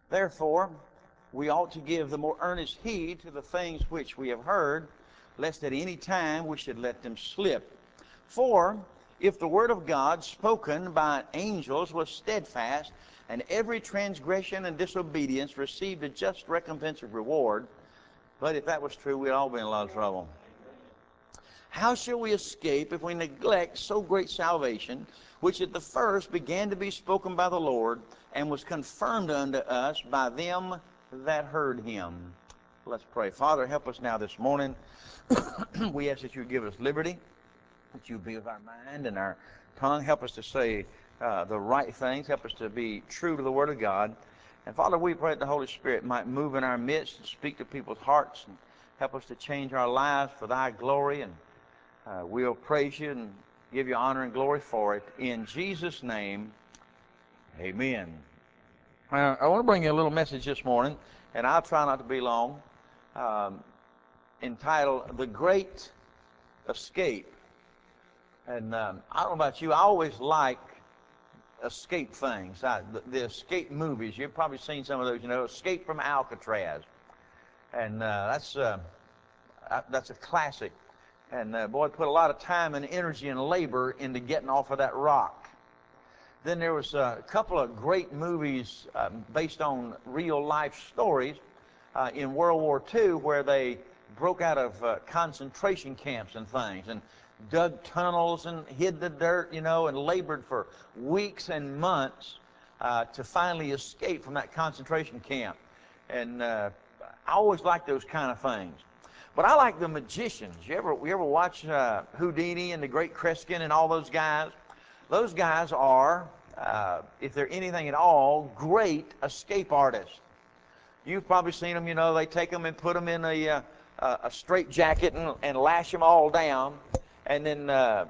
Therefore, we ought to give the more earnest heed to the things which we have heard, lest at any time we should let them slip. For if the word of God spoken by angels was steadfast, and every transgression and disobedience received a just recompense of reward, but if that was true, we'd all be in a lot of trouble. How shall we escape if we neglect so great salvation, which at the first began to be spoken by the Lord, and was confirmed unto us by them that heard him? Let's pray. Father, help us now this morning. We ask that you give us liberty, that you be with our mind and our tongue. Help us to say the right things. Help us to be true to the Word of God. And Father, we pray that the Holy Spirit might move in our midst and speak to people's hearts and help us to change our lives for thy glory. And we'll praise you and give you honor and glory for it. In Jesus' name, amen. I want to bring you a little message this morning, and I'll try not to be long, entitled The Great Escape. And I don't know about you, I always like escape things. The escape movies, you've probably seen some of those, Escape from Alcatraz. And that's a classic. And boy, put a lot of time and energy and labor into getting off of that rock. Then there was a couple of great movies based on real life stories in World War II where they broke out of concentration camps and things and dug tunnels and hid the dirt, and labored for weeks and months to finally escape from that concentration camp. And I always like those kind of things. But I like the magicians. You ever watch Houdini and the Great Kreskin and all those guys? Those guys are, if they're anything at all, great escape artists. You've probably seen them, they take them and put them in a straight jacket and lash them all down, and then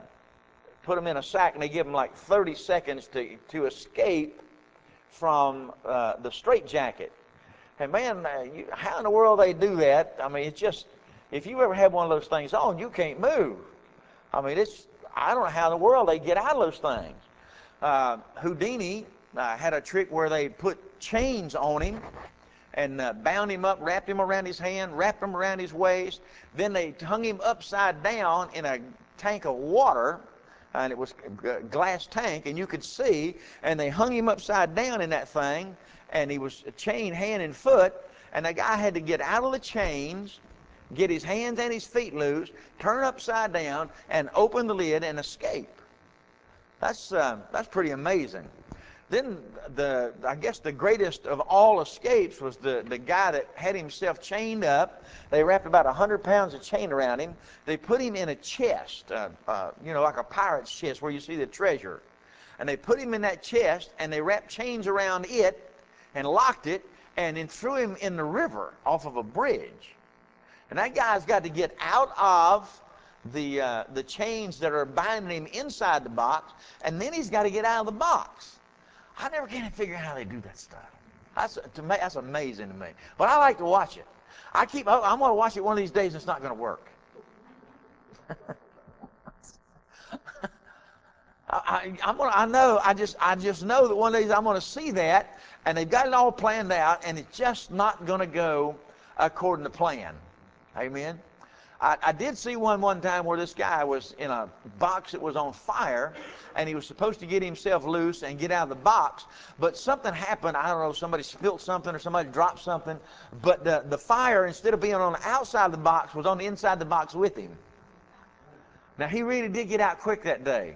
put them in a sack, and they give them like 30 seconds to escape from the straight jacket. And man, how in the world they do that? I mean, it's just, if you ever have one of those things on, you can't move. I mean, I don't know how in the world they get out of those things. Houdini had a trick where they put chains on him and bound him up, wrapped him around his hand, wrapped him around his waist. Then they hung him upside down in a tank of water, and it was a glass tank, and you could see, and they hung him upside down in that thing, and he was chained hand and foot, and the guy had to get out of the chains, get his hands and his feet loose, turn upside down, and open the lid and escape. That's pretty amazing. Then I guess the greatest of all escapes was the guy that had himself chained up. They wrapped about 100 pounds of chain around him. They put him in a chest, like a pirate's chest where you see the treasure. And they put him in that chest, and they wrapped chains around it and locked it, and then threw him in the river off of a bridge. And that guy's got to get out of the chains that are binding him inside the box, and then he's got to get out of the box. I never can figure out how they do that stuff. That's amazing to me. But I like to watch it. I'm going to watch it one of these days. It's not going to work. I just know that one of these I'm going to see that, and they've got it all planned out, and it's just not going to go according to plan. Amen. I did see one time where this guy was in a box that was on fire, and he was supposed to get himself loose and get out of the box, but something happened. I don't know, somebody spilled something or somebody dropped something, but the fire, instead of being on the outside of the box, was on the inside of the box with him. Now, he really did get out quick that day.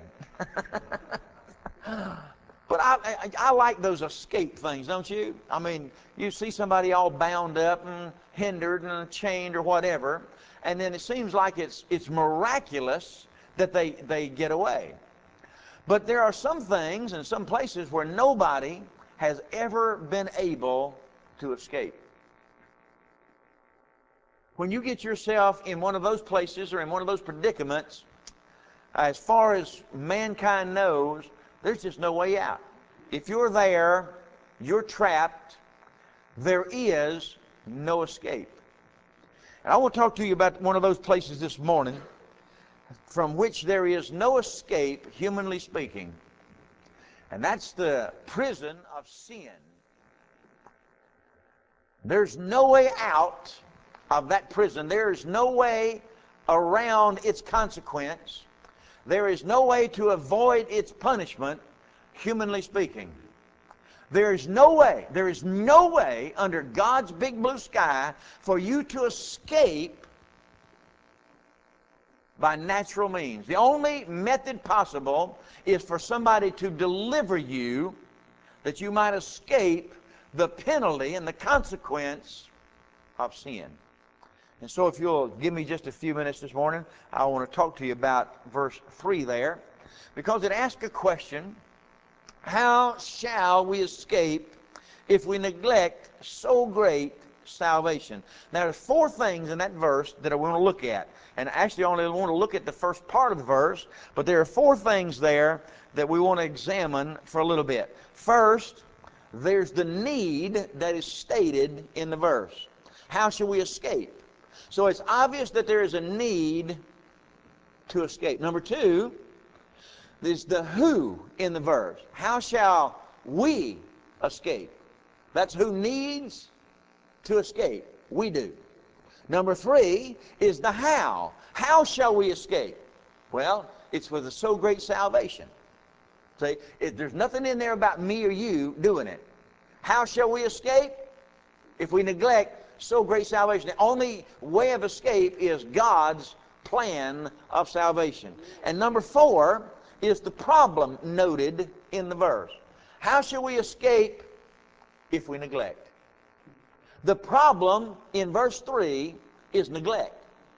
But I like those escape things, don't you? I mean, you see somebody all bound up and hindered and chained or whatever, and then it seems like it's miraculous that they get away. But there are some things and some places where nobody has ever been able to escape. When you get yourself in one of those places or in one of those predicaments, as far as mankind knows, there's just no way out. If you're there, you're trapped. There is no escape. And I want to talk to you about one of those places this morning from which there is no escape, humanly speaking. And that's the prison of sin. There's no way out of that prison. There is no way around its consequence. There is no way to avoid its punishment, humanly speaking. There is no way under God's big blue sky for you to escape by natural means. The only method possible is for somebody to deliver you that you might escape the penalty and the consequence of sin. And so if you'll give me just a few minutes this morning, I want to talk to you about verse 3 there, because it asks a question: how shall we escape if we neglect so great salvation? Now, there's 4 things in that verse that I want to look at. And actually, I only want to look at the first part of the verse, but there are 4 things there that we want to examine for a little bit. First, there's the need that is stated in the verse. How shall we escape? So it's obvious that there is a need to escape. Number 2, there's the who in the verse. How shall we escape? That's who needs to escape. We do. Number 3 is the how. How shall we escape? Well, it's with a so great salvation. See, there's nothing in there about me or you doing it. How shall we escape? If we neglect so great salvation. The only way of escape is God's plan of salvation. And number 4 is the problem noted in the verse. How shall we escape if we neglect? The problem in verse 3 is neglect.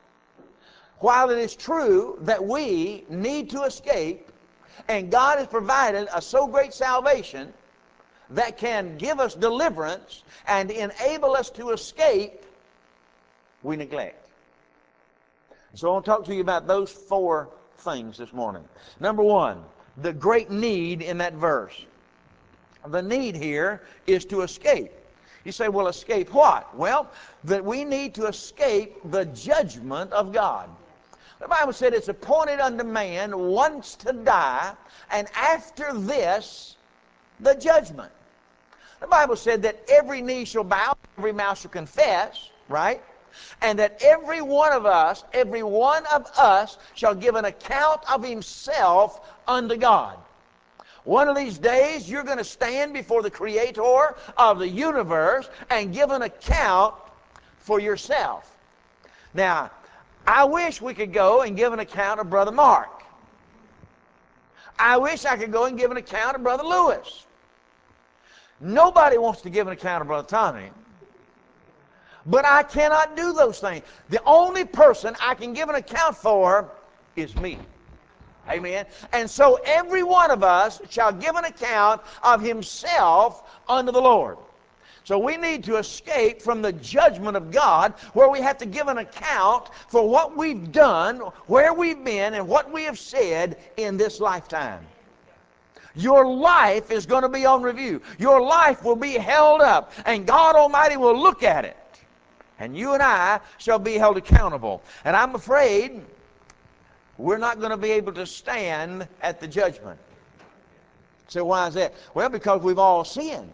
While it is true that we need to escape, and God has provided a so great salvation that can give us deliverance and enable us to escape, we neglect. So I want to talk to you about those 4 things this morning. Number 1, the great need in that verse. The need here is to escape. You say, well, escape what? Well, that we need to escape the judgment of God. The Bible said it's appointed unto man once to die, and after this, the judgment. The Bible said that every knee shall bow, every mouth shall confess, right? And that every one of us shall give an account of himself unto God. One of these days, you're going to stand before the Creator of the universe and give an account for yourself. Now, I wish we could go and give an account of Brother Mark. I wish I could go and give an account of Brother Lewis. Nobody wants to give an account of Brother Tommy. But I cannot do those things. The only person I can give an account for is me. Amen. And so every one of us shall give an account of himself unto the Lord. So we need to escape from the judgment of God, where we have to give an account for what we've done, where we've been, and what we have said in this lifetime. Your life is going to be on review. Your life will be held up, and God Almighty will look at it. And you and I shall be held accountable. And I'm afraid we're not going to be able to stand at the judgment. So why is that? Well, because we've all sinned.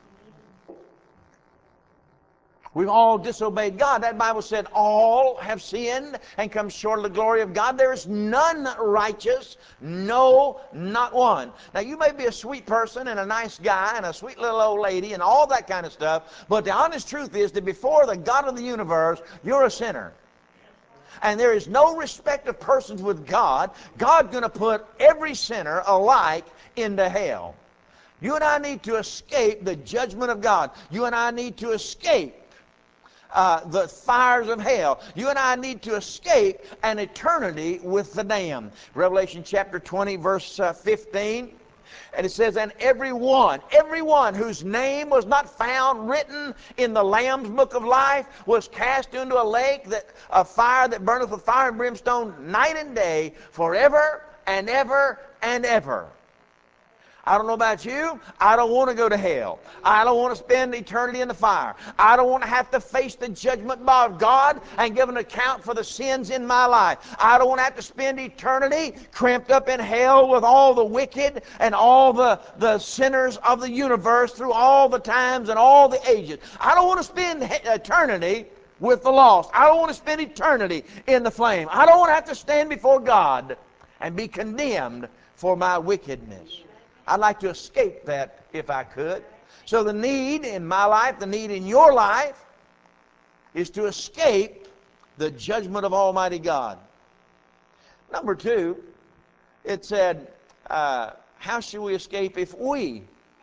We've all disobeyed God. That Bible said all have sinned and come short of the glory of God. There is none righteous, no, not one. Now, you may be a sweet person and a nice guy and a sweet little old lady and all that kind of stuff, but the honest truth is that before the God of the universe, you're a sinner. And there is no respect of persons with God. God's going to put every sinner alike into hell. You and I need to escape the judgment of God. You and I need to escape the fires of hell. You and I need to escape an eternity with the damned. Revelation chapter 20, verse 15. And it says, and everyone whose name was not found written in the Lamb's book of life was cast into a lake, a fire that burneth with fire and brimstone night and day, forever and ever and ever. I don't know about you. I don't want to go to hell. I don't want to spend eternity in the fire. I don't want to have to face the judgment bar of God and give an account for the sins in my life. I don't want to have to spend eternity cramped up in hell with all the wicked and all the sinners of the universe through all the times and all the ages. I don't want to spend eternity with the lost. I don't want to spend eternity in the flame. I don't want to have to stand before God and be condemned for my wickedness. I'd like to escape that if I could. So the need in my life, the need in your life, is to escape the judgment of Almighty God. Number two, it said, how should we escape if we?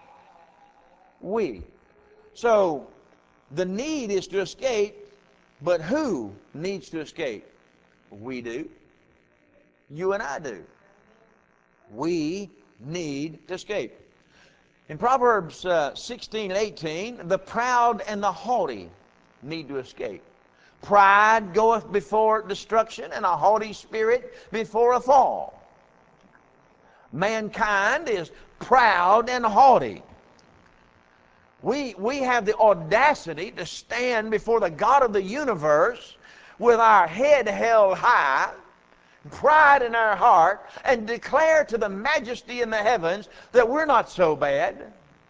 So the need is to escape, but who needs to escape? We do. You and I do. We need to escape. In Proverbs 16 and 18, the proud and the haughty need to escape. Pride goeth before destruction, and a haughty spirit before a fall. Mankind is proud and haughty. We have the audacity to stand before the God of the universe with our head held high, pride in our heart, and declare to the majesty in the heavens that we're not so bad.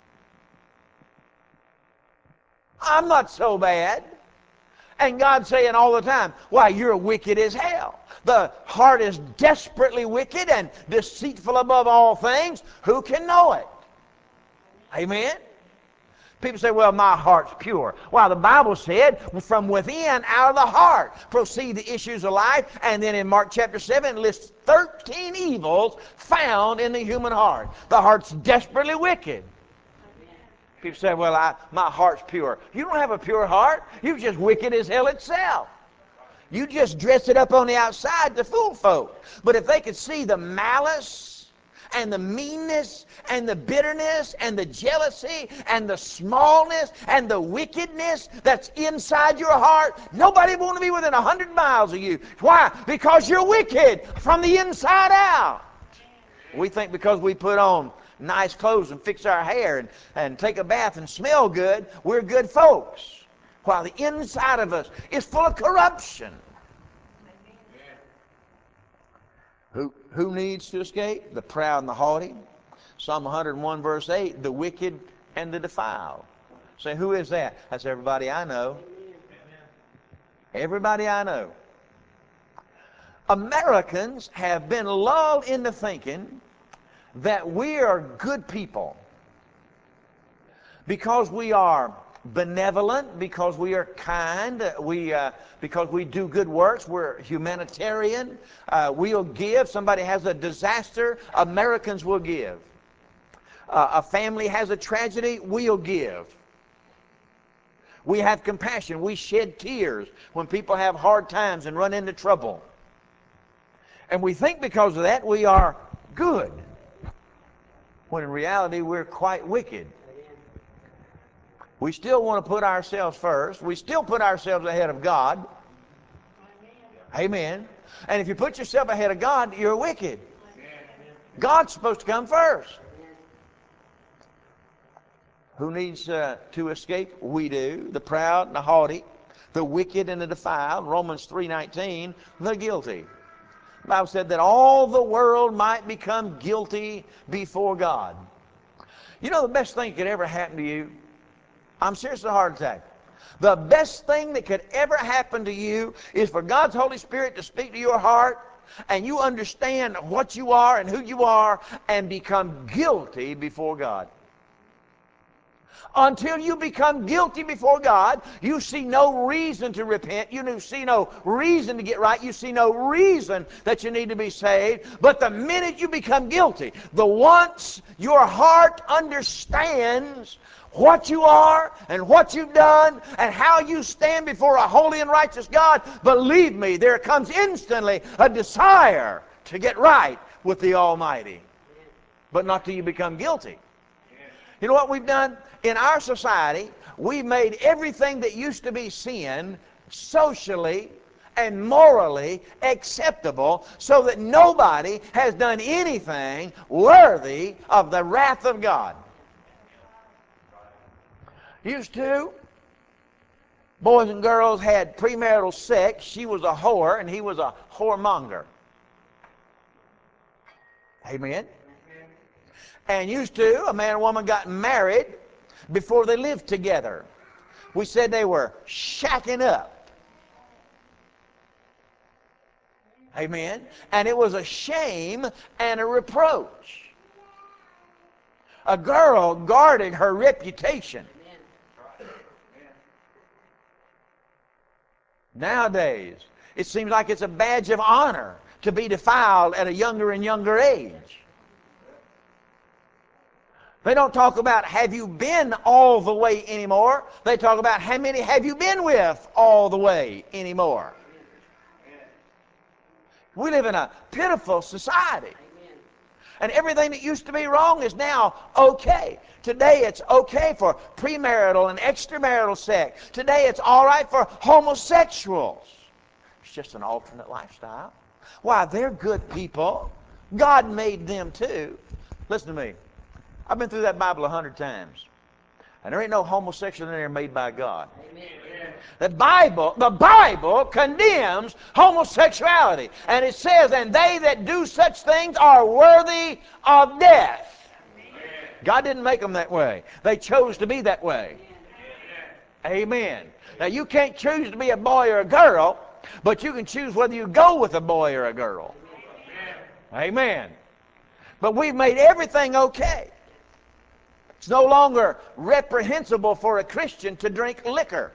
I'm not so bad. And God saying all the time, why, you're wicked as hell. The heart is desperately wicked and deceitful above all things. Who can know it? Amen? People say, well, my heart's pure. Well, the Bible said, from within, out of the heart, proceed the issues of life. And then in Mark chapter 7, it lists 13 evils found in the human heart. The heart's desperately wicked. People say, well, my heart's pure. You don't have a pure heart. You're just wicked as hell itself. You just dress it up on the outside to fool folk. But if they could see the malice and the meanness and the bitterness and the jealousy and the smallness and the wickedness that's inside your heart, nobody would want to be within 100 miles of you. Why? Because you're wicked from the inside out. We think because we put on nice clothes and fix our hair and take a bath and smell good, we're good folks. While the inside of us is full of corruption. Who needs to escape? The proud and the haughty. Psalm 101 verse 8, the wicked and the defiled. Say, who is that? That's everybody I know. Everybody I know. Americans have been lulled into thinking that we are good people because we are benevolent, because we are kind, because we do good works, we're humanitarian, we'll give. Somebody has a disaster, Americans will give. A family has a tragedy, we'll give. We have compassion, we shed tears when people have hard times and run into trouble. And we think because of that we are good, when in reality we're quite wicked. We still want to put ourselves first. We still put ourselves ahead of God. Amen. And if you put yourself ahead of God, you're wicked. God's supposed to come first. Who needs to escape? We do. The proud and the haughty, the wicked and the defiled. Romans 3:19, the guilty. The Bible said that all the world might become guilty before God. You know the best thing that could ever happen to you? I'm serious, a heart attack. The best thing that could ever happen to you is for God's Holy Spirit to speak to your heart and you understand what you are and who you are and become guilty before God. Until you become guilty before God, you see no reason to repent. You see no reason to get right. You see no reason that you need to be saved. But the minute you become guilty, the once your heart understands what you are and what you've done and how you stand before a holy and righteous God, believe me, there comes instantly a desire to get right with the Almighty. But not till you become guilty. You know what we've done? In our society, we've made everything that used to be sin socially and morally acceptable, so that nobody has done anything worthy of the wrath of God. Used to, boys and girls had premarital sex. She was a whore and he was a whoremonger. Amen. And used to, a man and woman got married before they lived together. We said they were shacking up. Amen. And it was a shame and a reproach. A girl guarded her reputation. Nowadays, it seems like it's a badge of honor to be defiled at a younger and younger age. They don't talk about have you been all the way anymore. They talk about how many have you been with all the way anymore. We live in a pitiful society. And everything that used to be wrong is now okay. Today it's okay for premarital and extramarital sex. Today it's all right for homosexuals. It's just an alternate lifestyle. Why, they're good people. God made them too. Listen to me. I've been through that Bible 100 times. And there ain't no homosexual in there made by God. Amen. The Bible condemns homosexuality. And it says, and they that do such things are worthy of death. Amen. God didn't make them that way. They chose to be that way. Amen. Now you can't choose to be a boy or a girl, but you can choose whether you go with a boy or a girl. Amen. But we've made everything okay. It's no longer reprehensible for a Christian to drink liquor.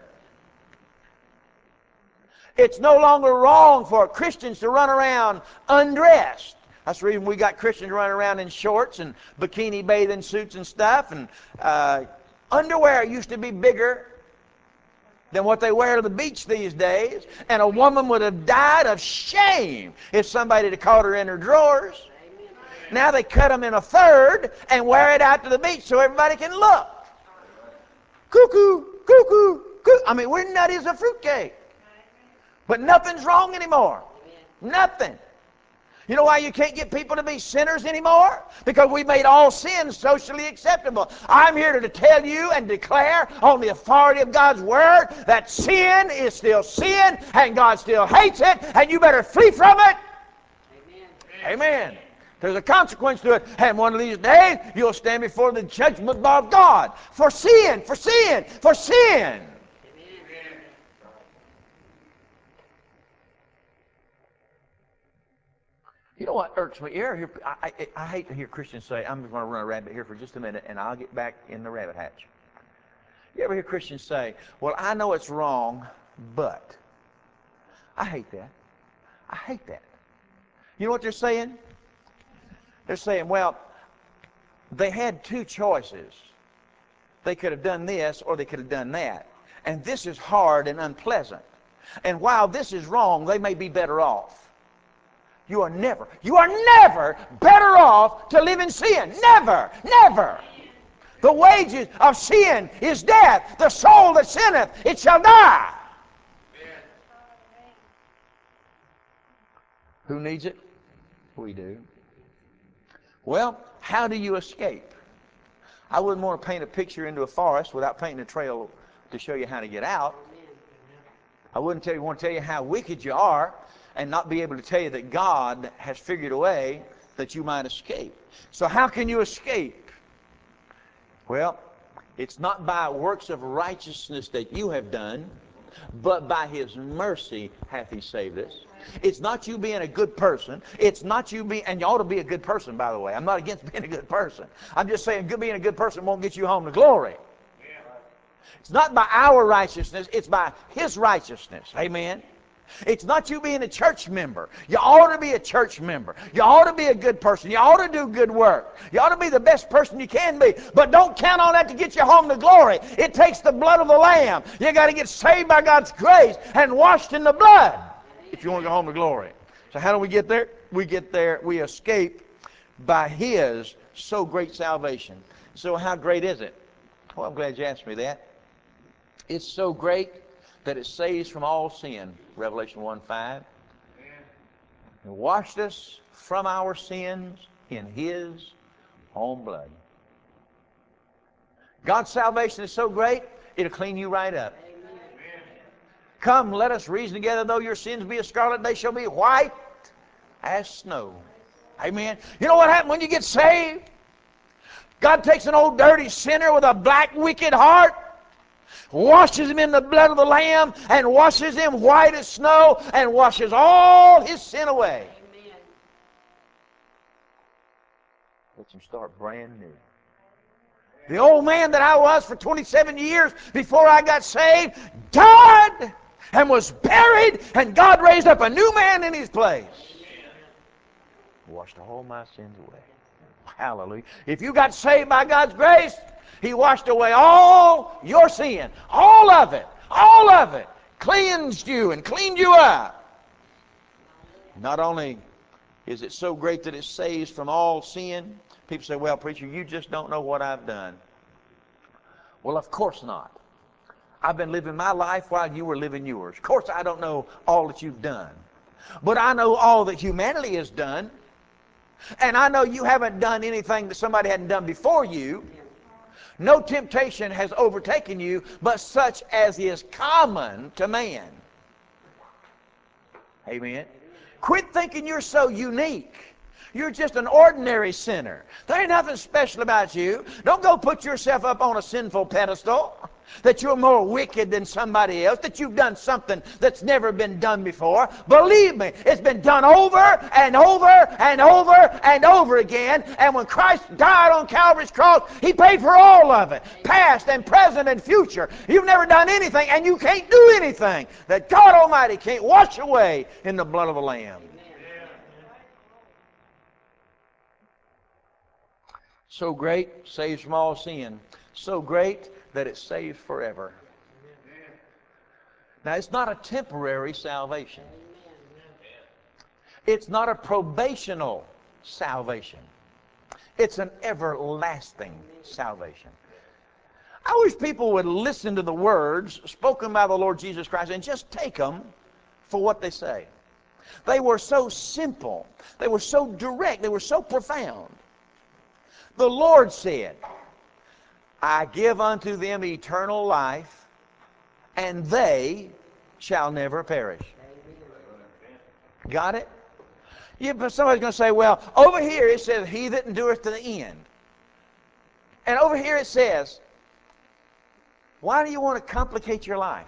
It's no longer wrong for Christians to run around undressed. That's the reason we got Christians running around in shorts and bikini bathing suits and stuff. And underwear used to be bigger than what they wear to the beach these days. And a woman would have died of shame if somebody had caught her in her drawers. Now they cut them in a third and wear it out to the beach so everybody can look. Cuckoo, cuckoo, cuckoo. I mean, we're nutty as a fruitcake. But nothing's wrong anymore. Nothing. You know why you can't get people to be sinners anymore? Because we made all sin socially acceptable. I'm here to tell you and declare on the authority of God's Word that sin is still sin and God still hates it, and you better flee from it. Amen. Amen. There's a consequence to it. And one of these days, you'll stand before the judgment bar of God for sin, for sin, for sin. Amen. You know what irks me? I hate to hear Christians say, I'm going to run a rabbit here for just a minute and I'll get back in the rabbit hatch. You ever hear Christians say, well, I know it's wrong, but. I hate that. I hate that. You know what they're saying? They're saying, well, they had two choices. They could have done this or they could have done that. And this is hard and unpleasant. And while this is wrong, they may be better off. You are never better off to live in sin. Never, never. The wages of sin is death. The soul that sinneth, it shall die. Who needs it? We do. Well, how do you escape? I wouldn't want to paint a picture into a forest without painting a trail to show you how to get out. I wouldn't want to tell you how wicked you are and not be able to tell you that God has figured a way that you might escape. So how can you escape? Well, it's not by works of righteousness that you have done, but by His mercy hath He saved us. It's not you being a good person. It's not you being, and you ought to be a good person, by the way. I'm not against being a good person. I'm just saying being a good person won't get you home to glory. It's not by our righteousness. It's by His righteousness. Amen. It's not you being a church member. You ought to be a church member. You ought to be a good person. You ought to do good work. You ought to be the best person you can be. But don't count on that to get you home to glory. It takes the blood of the Lamb. You got to get saved by God's grace and washed in the blood if you want to go home to glory. So how do we get there? We get there, we escape by His so great salvation. So how great is it? Well, I'm glad you asked me that. It's so great that it saves from all sin. Revelation 1:5. And washed us from our sins in His own blood. God's salvation is so great, it'll clean you right up. Amen. Come, let us reason together. Though your sins be as scarlet, they shall be white as snow. Amen. You know what happens when you get saved? God takes an old dirty sinner with a black, wicked heart, washes him in the blood of the Lamb, and washes him white as snow, and washes all his sin away. Amen. Lets him start brand new. The old man that I was for 27 years before I got saved died and was buried, and God raised up a new man in his place. Washed all my sins away. Hallelujah. If you got saved by God's grace, He washed away all your sin. All of it. All of it. Cleansed you and cleaned you up. Not only is it so great that it saves from all sin. People say, well, preacher, you just don't know what I've done. Well, of course not. I've been living my life while you were living yours. Of course, I don't know all that you've done. But I know all that humanity has done. And I know you haven't done anything that somebody hadn't done before you. No temptation has overtaken you, but such as is common to man. Amen. Quit thinking you're so unique. You're just an ordinary sinner. There ain't nothing special about you. Don't go put yourself up on a sinful pedestal, that you're more wicked than somebody else, that you've done something that's never been done before. Believe me, it's been done over and over and over and over again. And when Christ died on Calvary's cross, He paid for all of it, past and present and future. You've never done anything, and you can't do anything that God Almighty can't wash away in the blood of the Lamb. So great, saves from all sin. So great that it saves forever. Now, it's not a temporary salvation. It's not a probational salvation. It's an everlasting salvation. I wish people would listen to the words spoken by the Lord Jesus Christ and just take them for what they say. They were so simple. They were so direct. They were so profound. The Lord said, I give unto them eternal life, and they shall never perish. Got it? Yeah, but somebody's going to say, well, over here it says, he that endureth to the end. And over here it says, why do you want to complicate your life?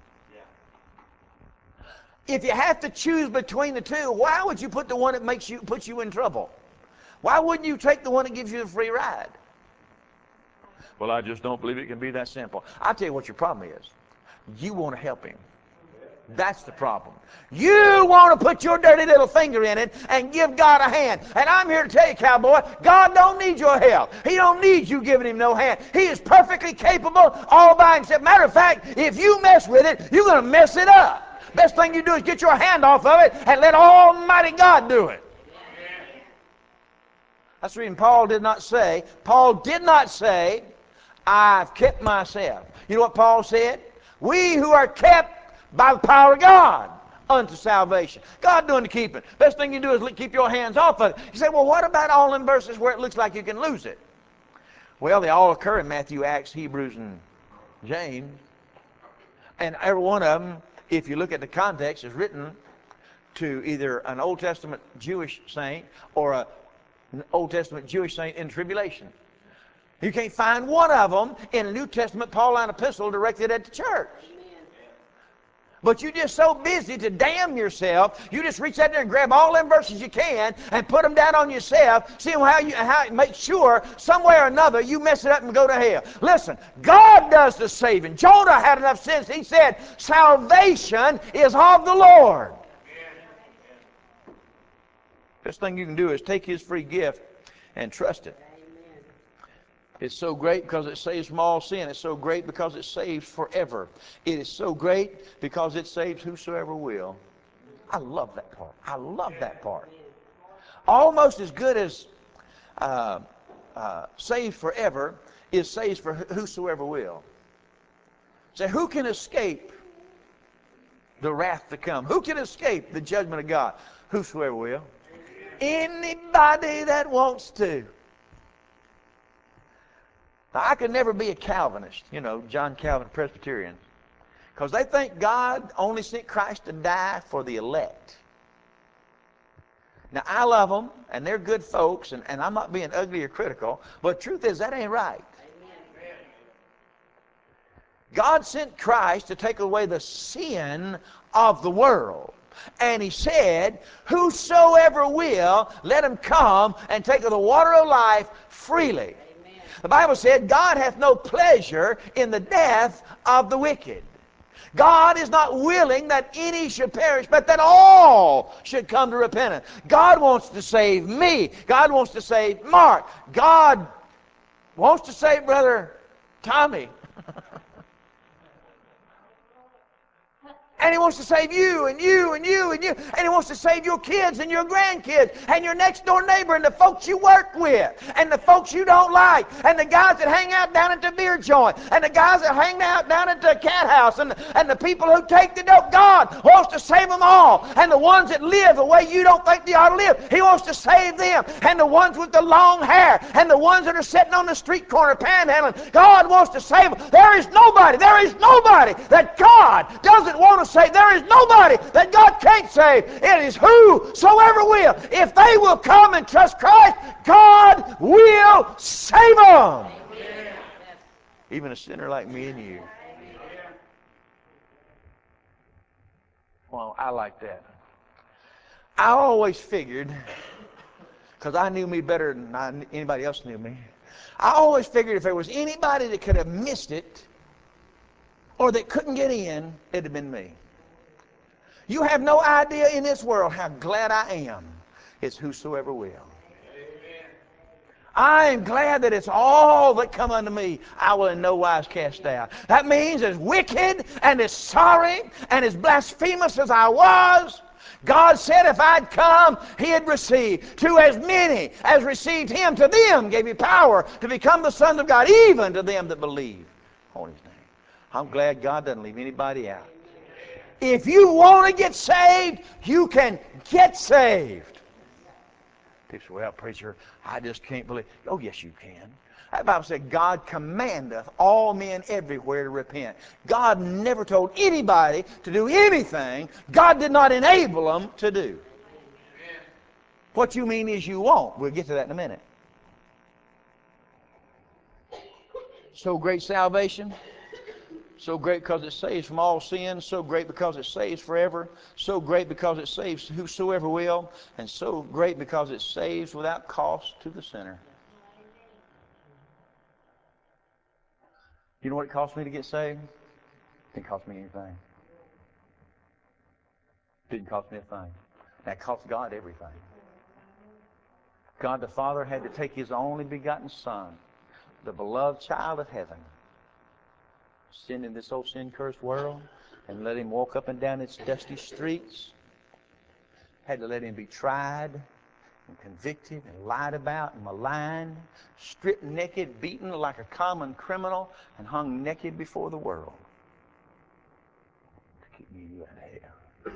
If you have to choose between the two, why would you put the one that puts you in trouble? Why wouldn't you take the one that gives you the free ride? Well, I just don't believe it can be that simple. I'll tell you what your problem is. You want to help him. That's the problem. You want to put your dirty little finger in it and give God a hand. And I'm here to tell you, cowboy, God don't need your help. He don't need you giving Him no hand. He is perfectly capable all by Himself. Matter of fact, if you mess with it, you're going to mess it up. Best thing you do is get your hand off of it and let Almighty God do it. That's the reason Paul did not say, I've kept myself. You know what Paul said? We who are kept by the power of God unto salvation. God doing the keeping. Best thing you do is keep your hands off of it. You say, well, what about all them verses where it looks like you can lose it? Well, they all occur in Matthew, Acts, Hebrews, and James. And every one of them, if you look at the context, is written to either an Old Testament Jewish saint or an Old Testament Jewish saint in tribulation. You can't find one of them in a New Testament Pauline epistle directed at the church. But you're just so busy to damn yourself, you just reach out there and grab all them verses you can and put them down on yourself, seeing how make sure some way or another you mess it up and go to hell. Listen, God does the saving. Jonah had enough sense. He said, salvation is of the Lord. Best thing you can do is take His free gift and trust it. It's so great because it saves from all sin. It's so great because it saves forever. It is so great because it saves whosoever will. I love that part. I love that part. Almost as good as saved forever is saved for whosoever will. So who can escape the wrath to come. Who can escape the judgment of God? Whosoever will. Anybody that wants to. Now, I could never be a Calvinist, John Calvin Presbyterian, because they think God only sent Christ to die for the elect. Now, I love them, and they're good folks, and I'm not being ugly or critical, but the truth is that ain't right. God sent Christ to take away the sin of the world. And He said, whosoever will, let him come and take of the water of life freely. Amen. The Bible said, God hath no pleasure in the death of the wicked. God is not willing that any should perish, but that all should come to repentance. God wants to save me. God wants to save Mark. God wants to save Brother Tommy. And He wants to save you and you and you and you. And He wants to save your kids and your grandkids and your next door neighbor and the folks you work with and the folks you don't like and the guys that hang out down at the beer joint and the guys that hang out down at the cat house and the people who take the dope. God wants to save them all. And the ones that live the way you don't think they ought to live, He wants to save them. And the ones with the long hair and the ones that are sitting on the street corner panhandling, God wants to save them. There is nobody that God doesn't want to save. There is nobody that God can't save. It is whosoever will. If they will come and trust Christ, God will save them. Amen. Even a sinner like me and you. Well, I like that. I always figured, because I knew me better than anybody else knew me, I always figured if there was anybody that could have missed it or that couldn't get in, it'd have been me. You have no idea in this world how glad I am. It's whosoever will. Amen. I am glad that it's all that come unto me, I will in no wise cast out. That means as wicked and as sorry and as blasphemous as I was, God said if I'd come, He'd receive. To as many as received Him, to them gave He power to become the sons of God, even to them that believe on His name. I'm glad God doesn't leave anybody out. If you want to get saved, you can get saved. People say, well, preacher, I just can't believe. Oh, yes, you can. That Bible said, God commandeth all men everywhere to repent. God never told anybody to do anything God did not enable them to do. What you mean is you won't. We'll get to that in a minute. So great salvation. So great because it saves from all sin. So great because it saves forever. So great because it saves whosoever will. And so great because it saves without cost to the sinner. You know what it cost me to get saved? It didn't cost me anything. It didn't cost me a thing. That cost God everything. God the Father had to take His only begotten Son, the beloved child of heaven, send in this old sin-cursed world and let Him walk up and down its dusty streets. Had to let Him be tried and convicted and lied about and maligned, stripped naked, beaten like a common criminal, and hung naked before the world to keep me and you out of hell.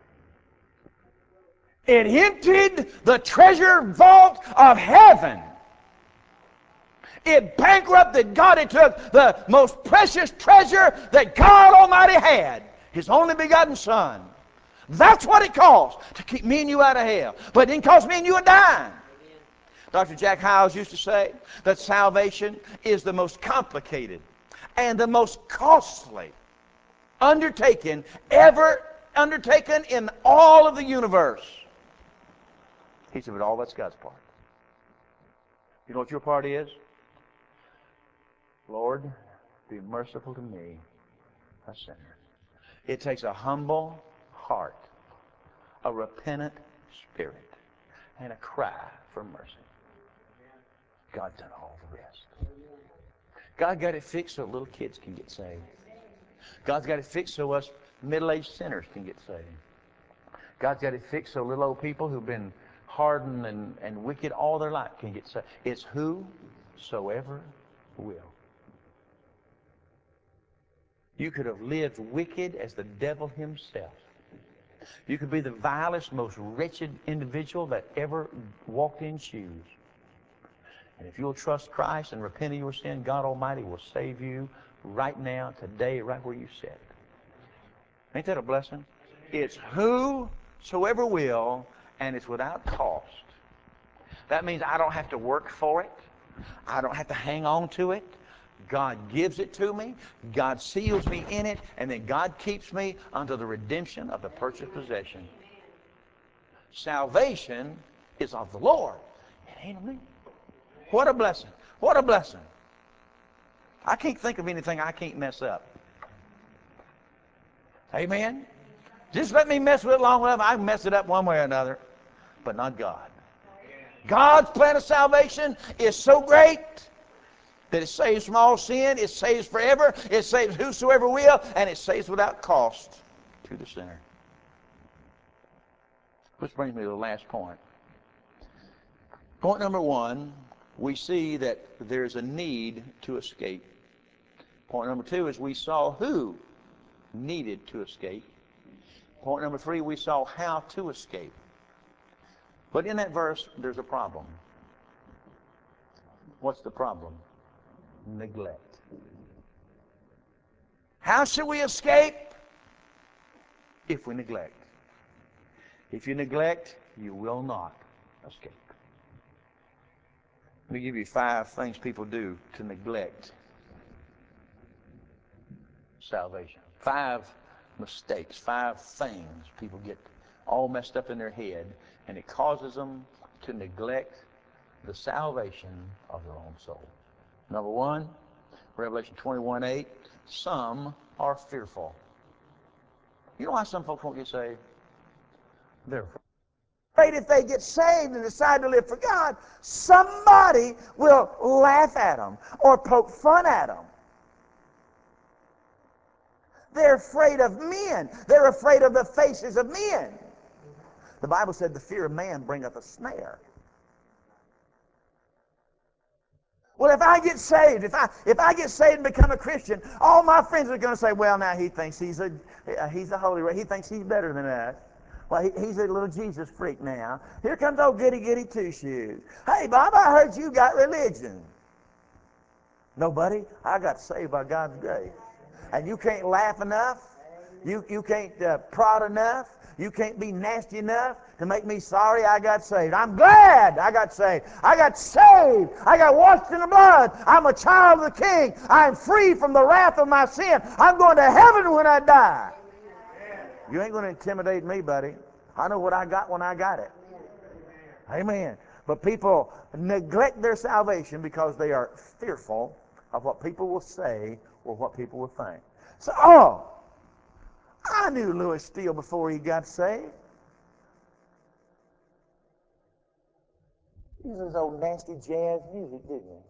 It emptied the treasure vault of heaven. It bankrupted God. It took the most precious treasure that God Almighty had, His only begotten Son. That's what it cost to keep me and you out of hell. But it didn't cost me and you a dime. Dr. Jack Hyles used to say that salvation is the most complicated and the most costly undertaking ever undertaken in all of the universe. He said, but all that's God's part. You know what your part is? Lord, be merciful to me, a sinner. It takes a humble heart, a repentant spirit, and a cry for mercy. God's done all the rest. God got it fixed so little kids can get saved. God's got it fixed so us middle-aged sinners can get saved. God's got it fixed so little old people who've been hardened and wicked all their life can get saved. It's whosoever will. You could have lived wicked as the devil himself. You could be the vilest, most wretched individual that ever walked in shoes. And if you'll trust Christ and repent of your sin, God Almighty will save you right now, today, right where you sit. Ain't that a blessing? It's whosoever will, and it's without cost. That means I don't have to work for it. I don't have to hang on to it. God gives it to me. God seals me in it. And then God keeps me unto the redemption of the purchased possession. Salvation is of the Lord. It ain't of me. What a blessing. What a blessing. I can't think of anything I can't mess up. Amen? Just let me mess with it long enough. I can mess it up one way or another. But not God. God's plan of salvation is so great that it saves from all sin, it saves forever, it saves whosoever will, and it saves without cost to the sinner. Which brings me to the last point. Point number one, we see that there's a need to escape. Point number two is we saw who needed to escape. Point number three, we saw how to escape. But in that verse, there's a problem. What's the problem? Neglect. How should we escape? If we neglect. If you neglect, you will not escape. Let me give you 5 things people do to neglect salvation. 5 mistakes, 5 things people get all messed up in their head, and it causes them to neglect the salvation of their own soul. Number 1, Revelation 21:8, some are fearful. You know why some folks won't get saved? They're afraid if they get saved and decide to live for God, somebody will laugh at them or poke fun at them. They're afraid of men. They're afraid of the faces of men. The Bible said the fear of man bringeth a snare. Well, if I get saved, if I get saved and become a Christian, all my friends are going to say, well, now he thinks he's a holy, he thinks he's better than us. Well, he's a little Jesus freak now. Here comes old goody two-shoes. Hey, Bob, I heard you got religion. No, buddy, I got saved by God's grace. And you can't laugh enough. You can't prod enough. You can't be nasty enough to make me sorry I got saved. I'm glad I got saved. I got saved. I got washed in the blood. I'm a child of the King. I'm free from the wrath of my sin. I'm going to heaven when I die. You ain't going to intimidate me, buddy. I know what I got when I got it. Amen. But people neglect their salvation because they are fearful of what people will say or what people will think. So, I knew Louis Steele before he got saved. He was this old nasty jazz music, didn't he?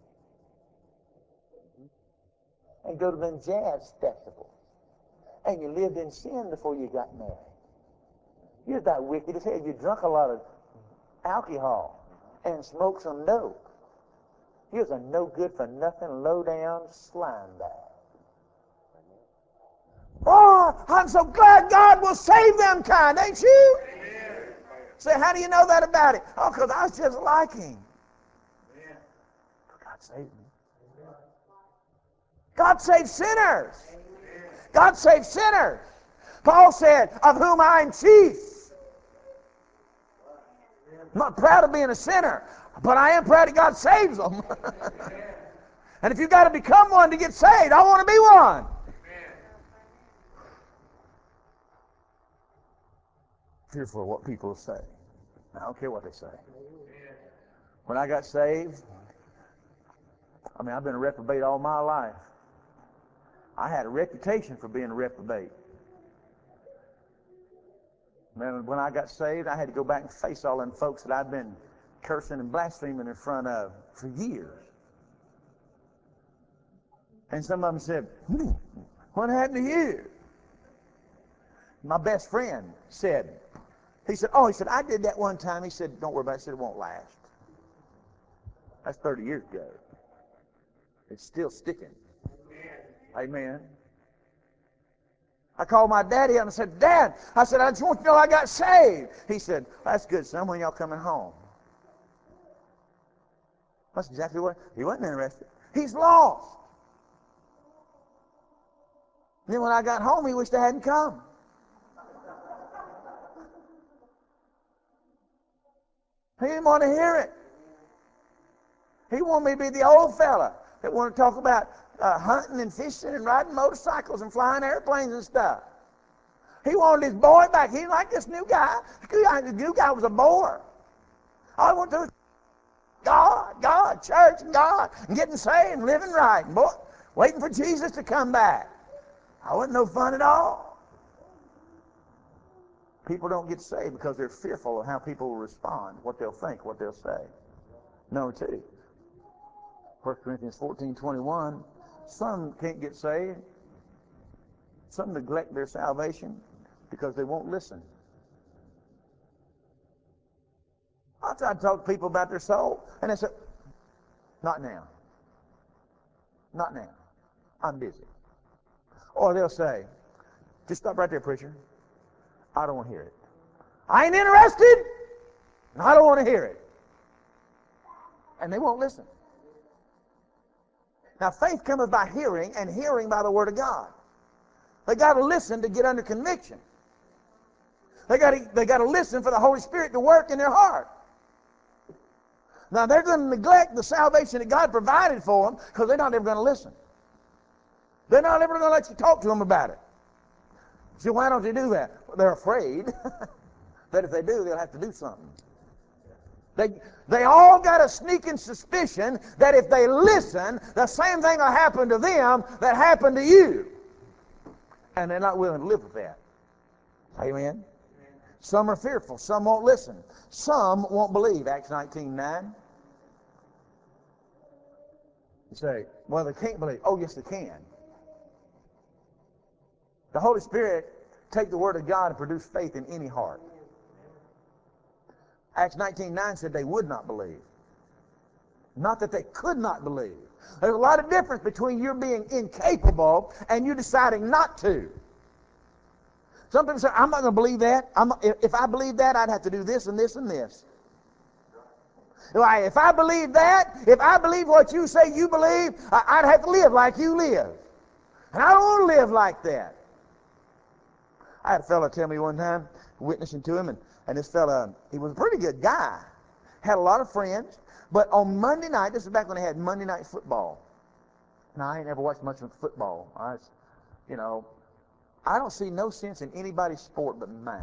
And go to them jazz festivals. And you lived in sin before you got married. You're about wicked as hell. You drunk a lot of alcohol and smoked some dope. You was a no good for nothing, low down slime bag. Oh, I'm so glad God will save them kind, ain't you? Amen. Say, how do you know that about it? Oh, because I was just like him. Amen. God saved me. God saves sinners. Amen. God saves sinners. Paul said, of whom I am chief. I'm not proud of being a sinner, but I am proud that God saves them. And if you've got to become one to get saved, I want to be one. Fearful of what people say. I don't care what they say. When I got saved, I've been a reprobate all my life. I had a reputation for being a reprobate. Man, when I got saved, I had to go back and face all them folks that I'd been cursing and blaspheming in front of for years. And some of them said, what happened to you? My best friend said, he said, I did that one time. He said, don't worry about it. He said, it won't last. That's 30 years ago. It's still sticking. Amen. I called my daddy up and said, Dad, I said, I just want you to know I got saved. He said, that's good, son. When y'all coming home? That's exactly what, he wasn't interested. He's lost. Then when I got home, he wished I hadn't come. He didn't want to hear it. He wanted me to be the old fella that wanted to talk about hunting and fishing and riding motorcycles and flying airplanes and stuff. He wanted his boy back. He didn't like this new guy. The new guy was a bore. All I want to do is God, church, and God, and getting saved and living right. And boy, waiting for Jesus to come back. I wasn't no fun at all. People don't get saved because they're fearful of how people will respond, what they'll think, what they'll say. Number two, 1 Corinthians 14:21, some can't get saved. Some neglect their salvation because they won't listen. I try to talk to people about their soul, and they say, not now. Not now. I'm busy. Or they'll say, just stop right there, preacher. I don't want to hear it. I ain't interested, and I don't want to hear it. And they won't listen. Now, faith cometh by hearing, and hearing by the Word of God. They got to listen to get under conviction. They got to listen for the Holy Spirit to work in their heart. Now, they're going to neglect the salvation that God provided for them because they're not ever going to listen. They're not ever going to let you talk to them about it. So why don't they do that? Well, they're afraid that if they do, they'll have to do something. They all got a sneaking suspicion that if they listen, the same thing will happen to them that happened to you. And they're not willing to live with that. Amen? Some are fearful. Some won't listen. Some won't believe. Acts 19:9. You say, well, they can't believe. Oh, yes, they can. The Holy Spirit take the Word of God and produce faith in any heart. Acts 19:9 said they would not believe. Not that they could not believe. There's a lot of difference between you being incapable and you deciding not to. Some people say, I'm not going to believe that. If I believe that, I'd have to do this and this and this. If I believe that, if I believe what you say you believe, I'd have to live like you live. And I don't want to live like that. I had a fellow tell me one time, witnessing to him, and this fellow, he was a pretty good guy. Had a lot of friends. But on Monday night, this is back when they had Monday night football. Now, I ain't never watched much of football. I don't see no sense in anybody's sport but mine.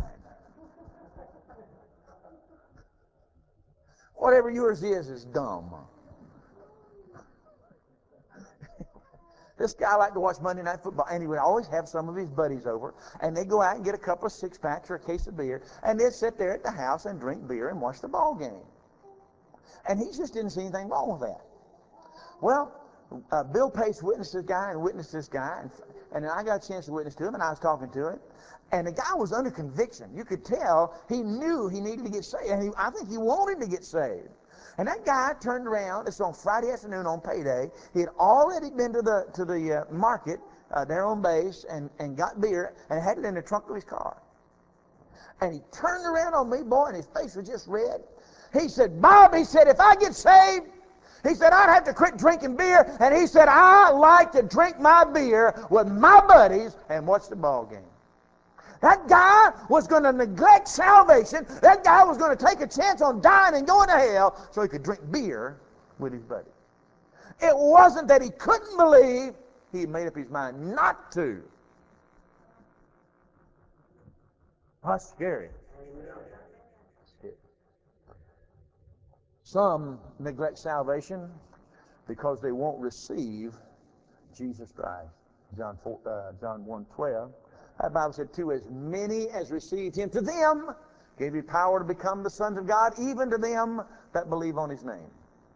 Whatever yours is dumb. This guy liked to watch Monday Night Football, and he would always have some of his buddies over, and they'd go out and get a couple of six-packs or a case of beer, and they'd sit there at the house and drink beer and watch the ball game. And he just didn't see anything wrong with that. Well, Bill Pace witnessed this guy, and then I got a chance to witness to him, and I was talking to him, and the guy was under conviction. You could tell he knew he needed to get saved, and I think he wanted to get saved. And that guy turned around. It's on Friday afternoon on payday. He had already been to the market there on base and got beer and had it in the trunk of his car. And he turned around on me, boy, and his face was just red. He said, Bob, he said, if I get saved, he said, I'd have to quit drinking beer. And he said, I like to drink my beer with my buddies and watch the ball game. That guy was going to neglect salvation. That guy was going to take a chance on dying and going to hell so he could drink beer with his buddies. It wasn't that he couldn't believe. He made up his mind not to. That's scary. Some neglect salvation because they won't receive Jesus Christ. John 1:12. That Bible said, to as many as received him, to them gave he power to become the sons of God, even to them that believe on his name.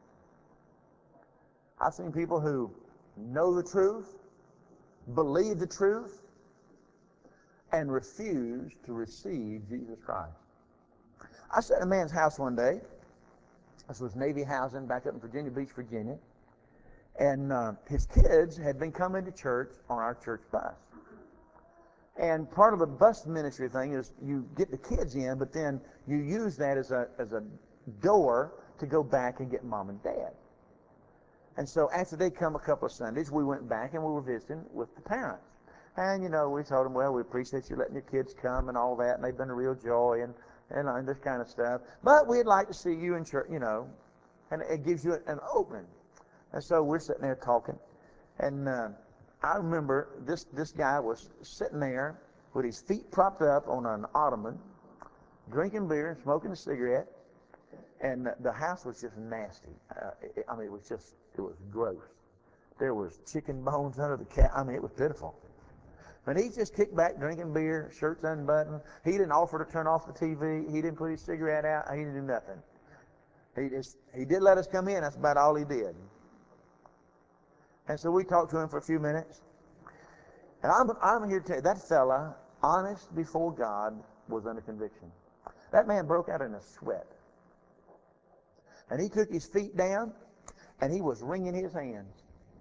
I've seen people who know the truth, believe the truth, and refuse to receive Jesus Christ. I sat in a man's house one day. This was Navy housing back up in Virginia Beach, Virginia. And his kids had been coming to church on our church bus. And part of the bus ministry thing is you get the kids in, but then you use that as a door to go back and get mom and dad. And so after they come a couple of Sundays, we went back and we were visiting with the parents. And, we told them, well, we appreciate you letting your kids come and all that, and they've been a real joy and this kind of stuff. But we'd like to see you in church, and it gives you an opening. And so we're sitting there talking. And I remember this guy was sitting there with his feet propped up on an ottoman, drinking beer and smoking a cigarette. And the house was just nasty. It was gross. There was chicken bones under the cat. It was pitiful. And he just kicked back drinking beer, shirts unbuttoned. He didn't offer to turn off the TV. He didn't put his cigarette out. He didn't do nothing. He did let us come in. That's about all he did. And so we talked to him for a few minutes. And I'm here to tell you, that fella, honest before God, was under conviction. That man broke out in a sweat. And he took his feet down, and he was wringing his hands.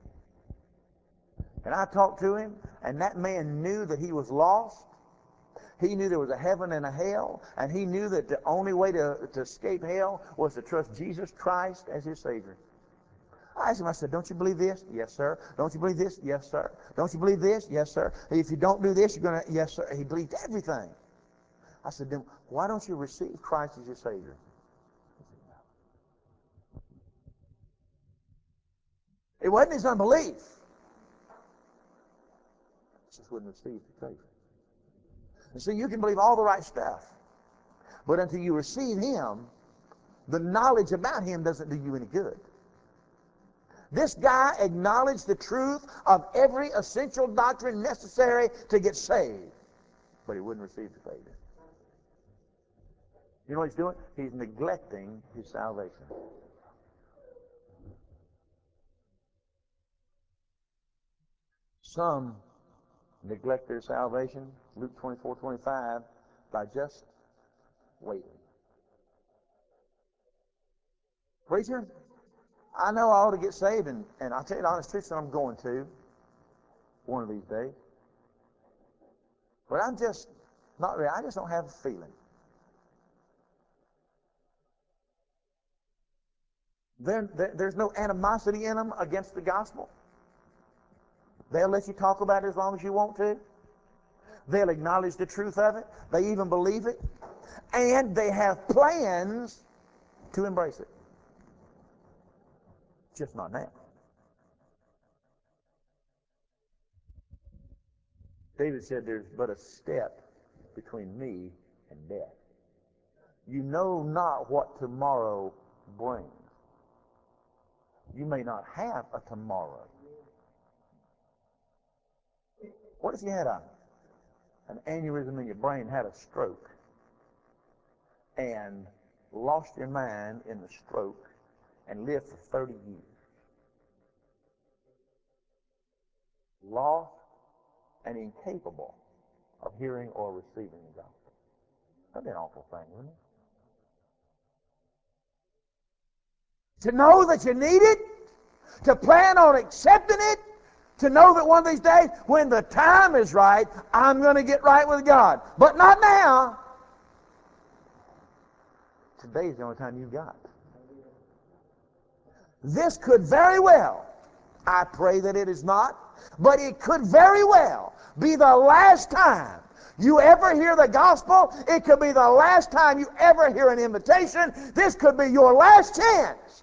And I talked to him, and that man knew that he was lost. He knew there was a heaven and a hell, and he knew that the only way to escape hell was to trust Jesus Christ as his Savior. I asked him, I said, don't you believe this? Yes, sir. Don't you believe this? Yes, sir. Don't you believe this? Yes, sir. If you don't do this, you're going to, yes, sir. He believed everything. I said, then why don't you receive Christ as your Savior? It wasn't his unbelief. He just wouldn't receive the Savior. And so you can believe all the right stuff, but until you receive him, the knowledge about him doesn't do you any good. This guy acknowledged the truth of every essential doctrine necessary to get saved, but he wouldn't receive the Savior. You know what he's doing? He's neglecting his salvation. Some neglect their salvation, Luke 24:25, by just waiting. Preacher, I know I ought to get saved, and I'll tell you the honest truth, I'm going to one of these days. But I'm just not really, I just don't have a feeling. There's no animosity in them against the gospel. They'll let you talk about it as long as you want to. They'll acknowledge the truth of it. They even believe it. And they have plans to embrace it. Just not now. David said, there's but a step between me and death. You know not what tomorrow brings. You may not have a tomorrow. What if you had an aneurysm in your brain, had a stroke, and lost your mind in the stroke and lived for 30 years? Lost and incapable of hearing or receiving the gospel. That'd be an awful thing, wouldn't it? To know that you need it, to plan on accepting it, to know that one of these days, when the time is right, I'm going to get right with God. But not now. Today's the only time you got. This could very well, I pray that it is not, but it could very well be the last time you ever hear the gospel. It could be the last time you ever hear an invitation. This could be your last chance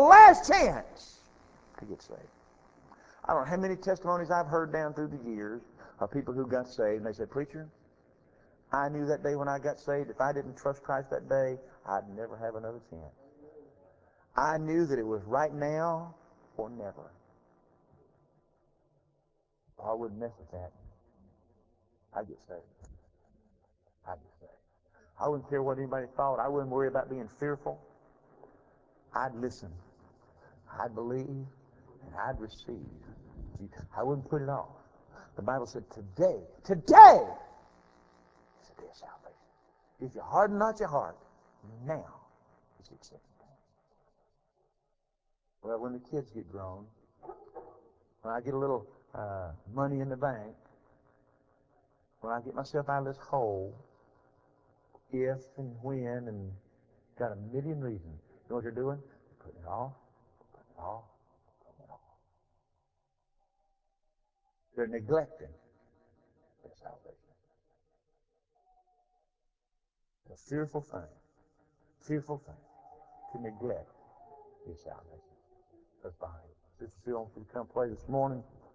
to get saved. I don't know how many testimonies I've heard down through the years of people who got saved, and they said, preacher, I knew that day when I got saved, if I didn't trust Christ that day, I'd never have another chance. I knew that it was right now or never. I wouldn't mess with that. I'd get saved. I'd get saved. I wouldn't care what anybody thought. I wouldn't worry about being fearful. I'd listen. I'd believe, and I'd receive. I wouldn't put it off. The Bible said, today is the day of salvation. If you harden not your heart, now is the accepted time. Well, when the kids get grown, when I get a little money in the bank, when I get myself out of this hole, if and when, and got a million reasons. You know what they're doing? Putting it off, putting it off, putting it off. They're neglecting their salvation. It's a fearful thing, fearful thing to neglect your salvation. Let's bow. Sister Phil, wants you to come play this morning.